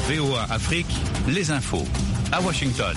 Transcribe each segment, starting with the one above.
VOA Afrique, les infos à Washington.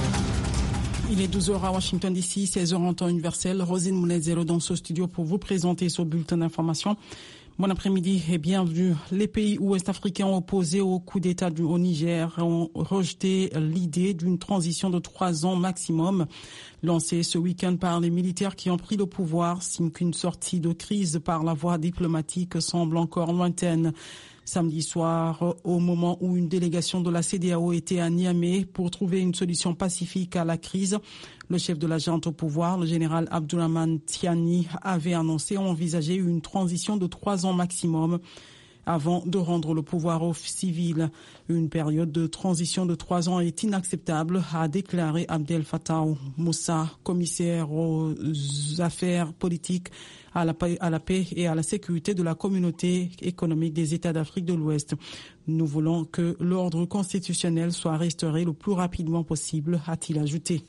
Il est 12h à Washington DC, 16h en temps universel. Rosine Moulin-Zéro dans ce studio pour vous présenter ce bulletin d'information. Bon après-midi et bienvenue. Les pays ouest-africains opposés au coup d'État au Niger ont rejeté l'idée d'une transition de 3 ans maximum lancée ce week-end par les militaires qui ont pris le pouvoir, signe qu'une sortie de crise par la voie diplomatique semble encore lointaine. Samedi soir, au moment où une délégation de la CEDEAO était à Niamey pour trouver une solution pacifique à la crise, le chef de la junte au pouvoir, le général Abdourahmane Tiani, avait annoncé envisager une transition de 3 ans maximum avant de rendre le pouvoir aux civils. Une période de transition de 3 ans est inacceptable, a déclaré Abdel Fattah Moussa, commissaire aux affaires politiques, à la paix et à la sécurité de la communauté économique des États d'Afrique de l'Ouest. Nous voulons que l'ordre constitutionnel soit restauré le plus rapidement possible, a-t-il ajouté.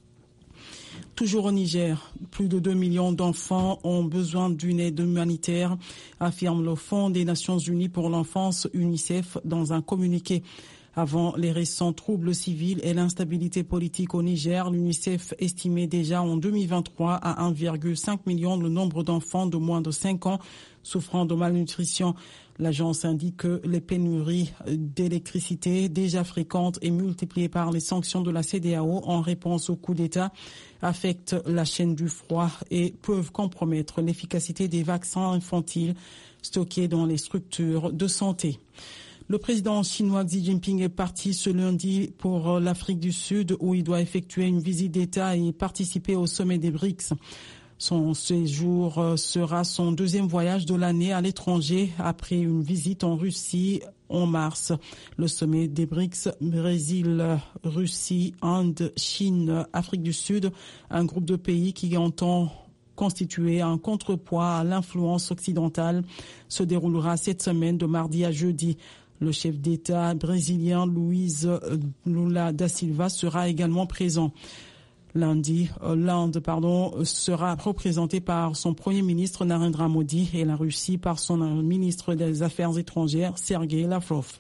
Toujours au Niger, plus de 2 millions d'enfants ont besoin d'une aide humanitaire, affirme le Fonds des Nations Unies pour l'enfance UNICEF dans un communiqué. Avant les récents troubles civils et l'instabilité politique au Niger, l'UNICEF estimait déjà en 2023 à 1,5 million le nombre d'enfants de moins de 5 ans souffrant de malnutrition. L'agence indique que les pénuries d'électricité déjà fréquentes et multipliées par les sanctions de la CEDEAO en réponse au coup d'État affectent la chaîne du froid et peuvent compromettre l'efficacité des vaccins infantiles stockés dans les structures de santé. Le président chinois Xi Jinping est parti ce lundi pour l'Afrique du Sud où il doit effectuer une visite d'État et participer au sommet des BRICS. Son séjour sera son deuxième voyage de l'année à l'étranger après une visite en Russie en mars. Le sommet des BRICS, Brésil, Russie, Inde, Chine, Afrique du Sud, un groupe de pays qui entend constituer un contrepoids à l'influence occidentale, se déroulera cette semaine de mardi à jeudi. Le chef d'État brésilien Luiz Lula da Silva sera également présent. L'Inde sera représentée par son Premier ministre Narendra Modi et la Russie par son ministre des Affaires étrangères Sergei Lavrov.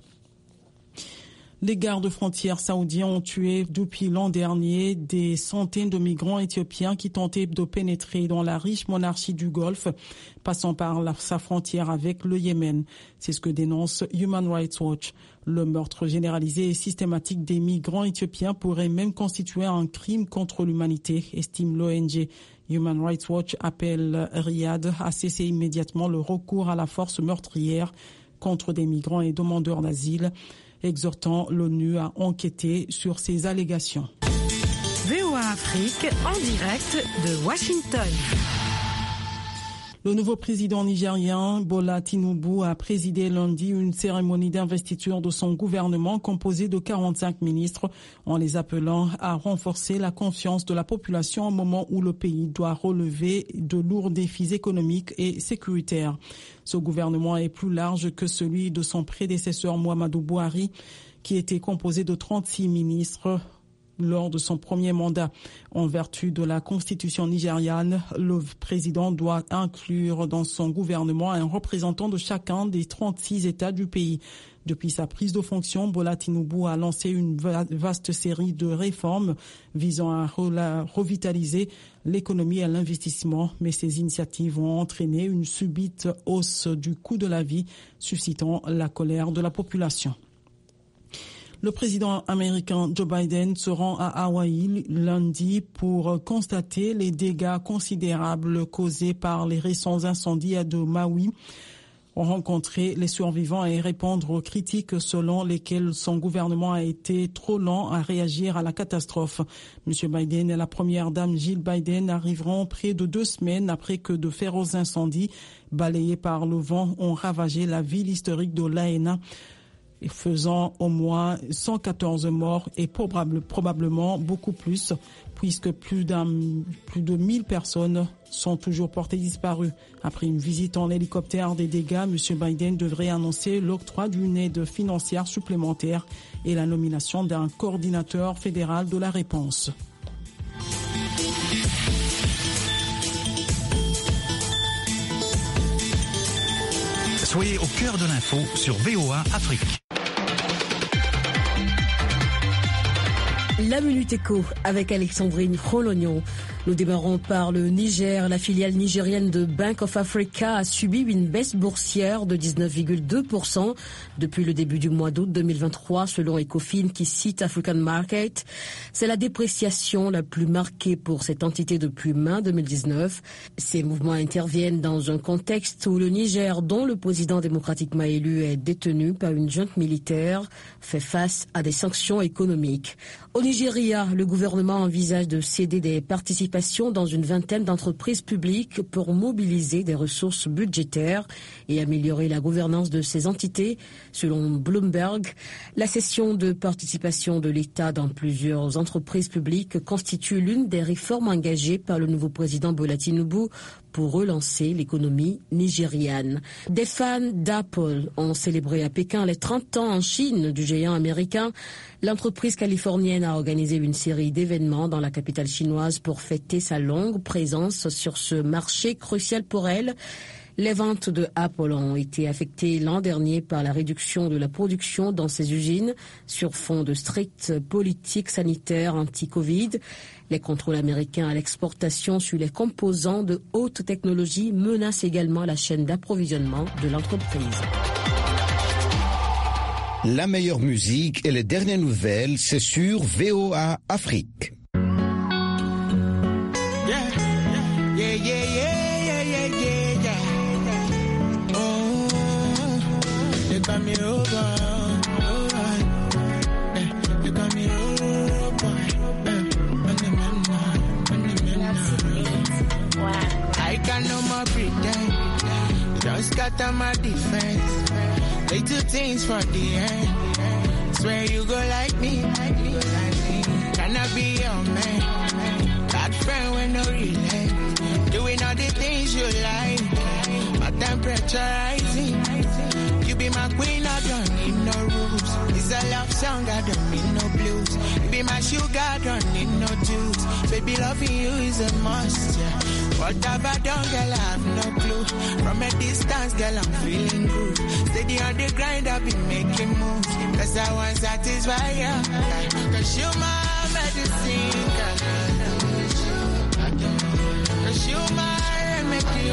Les gardes-frontières saoudiens ont tué depuis l'an dernier des centaines de migrants éthiopiens qui tentaient de pénétrer dans la riche monarchie du Golfe, passant par sa frontière avec le Yémen. C'est ce que dénonce Human Rights Watch. Le meurtre généralisé et systématique des migrants éthiopiens pourrait même constituer un crime contre l'humanité, estime l'ONG. Human Rights Watch appelle Riyad à cesser immédiatement le recours à la force meurtrière contre des migrants et demandeurs d'asile, exhortant l'ONU à enquêter sur ces allégations. VOA Afrique en direct de Washington. Le nouveau président nigérien, Bola Tinubu, a présidé lundi une cérémonie d'investiture de son gouvernement composé de 45 ministres, en les appelant à renforcer la confiance de la population au moment où le pays doit relever de lourds défis économiques et sécuritaires. Ce gouvernement est plus large que celui de son prédécesseur Muhammadu Buhari, qui était composé de 36 ministres lors de son premier mandat. En vertu de la constitution nigériane, le président doit inclure dans son gouvernement un représentant de chacun des 36 États du pays. Depuis sa prise de fonction, Bola Tinubu a lancé une vaste série de réformes visant à revitaliser l'économie et l'investissement, mais ces initiatives ont entraîné une subite hausse du coût de la vie, suscitant la colère de la population. Le président américain Joe Biden se rend à Hawaï lundi pour constater les dégâts considérables causés par les récents incendies de Maui, rencontrer les survivants et répondre aux critiques selon lesquelles son gouvernement a été trop lent à réagir à la catastrophe. M. Biden et la première dame Jill Biden arriveront près de 2 semaines après que de féroces incendies balayés par le vent ont ravagé la ville historique de Lahaina, faisant au moins 114 morts et probablement beaucoup plus, puisque plus de 1000 personnes sont toujours portées disparues. Après une visite en hélicoptère des dégâts, M. Biden devrait annoncer l'octroi d'une aide financière supplémentaire et la nomination d'un coordinateur fédéral de la réponse. Soyez au cœur de l'info sur VOA Afrique. La Minute Éco avec Alexandrine Rolognon. Nous démarrons par le Niger. La filiale nigérienne de Bank of Africa a subi une baisse boursière de 19,2% depuis le début du mois d'août 2023, selon Ecofin qui cite African Market. C'est la dépréciation la plus marquée pour cette entité depuis mai 2019. Ces mouvements interviennent dans un contexte où le Niger, dont le président démocratiquement élu est détenu par une junte militaire, fait face à des sanctions économiques. Au Nigeria, le gouvernement envisage de céder des participations dans une vingtaine d'entreprises publiques pour mobiliser des ressources budgétaires et améliorer la gouvernance de ces entités. Selon Bloomberg, la cession de participation de l'État dans plusieurs entreprises publiques constitue l'une des réformes engagées par le nouveau président Bola Tinubu pour relancer l'économie nigériane. Des fans d'Apple ont célébré à Pékin les 30 ans en Chine du géant américain. L'entreprise californienne a organisé une série d'événements dans la capitale chinoise pour fêter sa longue présence sur ce marché crucial pour elle. Les ventes de Apple ont été affectées l'an dernier par la réduction de la production dans ses usines sur fond de strictes politiques sanitaires anti-Covid. Les contrôles américains à l'exportation sur les composants de haute technologie menacent également la chaîne d'approvisionnement de l'entreprise. La meilleure musique et les dernières nouvelles, c'est sur VOA Afrique. I can no more pretend. Don't scatter my defense. They do things for the end. Swear you go like me. Can I be your man? That friend with no relent. Doing all the things you like. My temperature rising. You be my queen, I don't need no rules. It's a love song, I don't need no blues. You be my sugar, I don't need no juice. Baby, loving you is a must, yeah. What have I done, girl, I have no clue. From a distance, girl, I'm feeling good. Steady on the grind, I've been making moves. Cause I want to satisfy you. Cause you my medicine, girl. Cause you my remedy,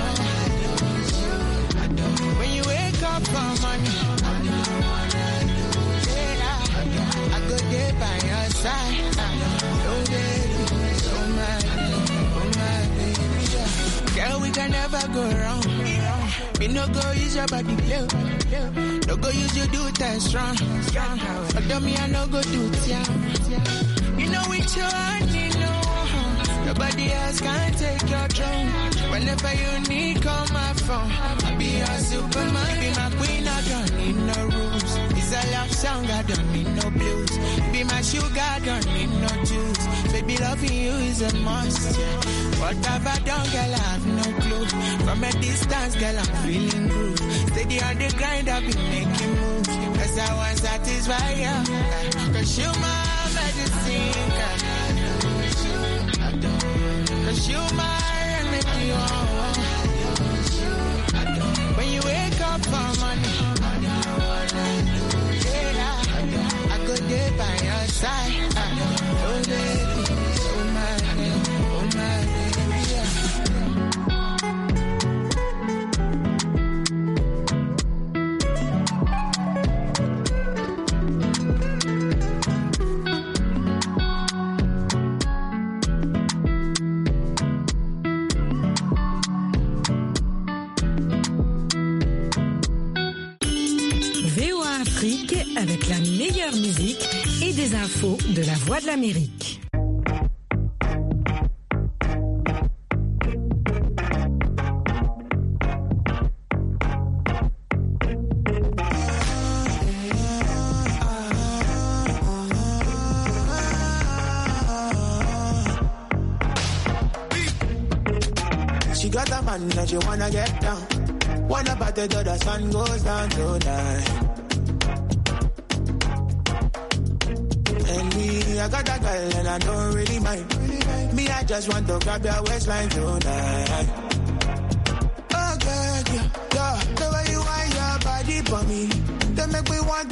when you wake up for money, I go there by your side. Oh, baby, oh my baby. Girl, we can never go wrong. Me no go use your body play. No go use you do test strong. Although me I no go do it. You know it's your honey, no. Nobody else can take your throne. Whenever you need, call my phone. I'll be your superman, be my queen, I don't need no rules. It's a love song, I don't need no blues. Be my sugar, I don't need no juice. Baby, loving you is a must, yeah. What have I done, girl, I have no clue. From a distance, girl, I'm feeling good. Steady on the grind, I've been making moves. Cause I want to satisfy you. Cause you my medicine, girl. Cause you my remedy, when you wake up for money, I go there by your side. Oh baby, oh my avec la meilleure musique et des infos de la Voix de l'Amérique. She got a man that you wanna get down. Wanna party till the sun goes down tonight. I got a girl and I don't really mind. Me, I just want to grab your waistline tonight. Oh, girl, yeah. The way you want your body for me, they make me want